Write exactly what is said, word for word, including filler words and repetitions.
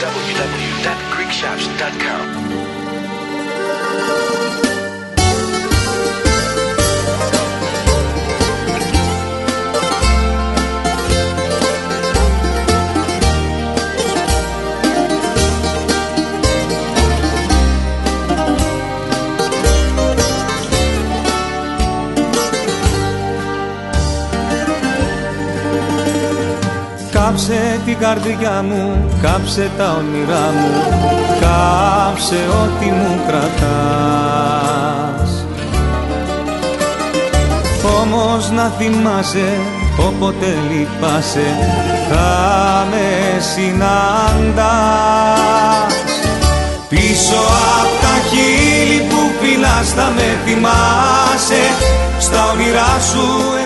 double-u double-u double-u dot greek shops dot com. Κάψε την καρδιά μου, κάψε τα όνειρά μου, κάψε ό,τι μου κρατάς. Όμως να θυμάσαι, όποτε λυπάσαι, θα με συναντάς. Πίσω απ' τα χείλη που φυλάς θα με θυμάσαι, στα όνειρά σου